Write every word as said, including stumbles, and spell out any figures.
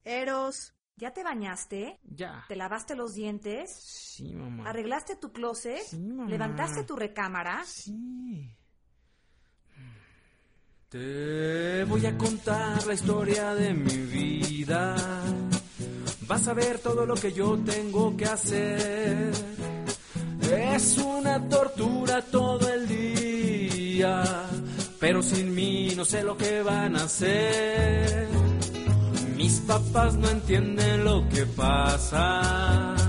Eros, ¿ya te bañaste? Ya. ¿Te lavaste los dientes? Sí, mamá. ¿Arreglaste tu closet? Sí, mamá. ¿Levantaste tu recámara? Sí. Te voy a contar la historia de mi vida. Vas a ver todo lo que yo tengo que hacer. Es una tortura todo el día, pero sin mí no sé lo que van a hacer. Mis papás no entienden lo que pasa.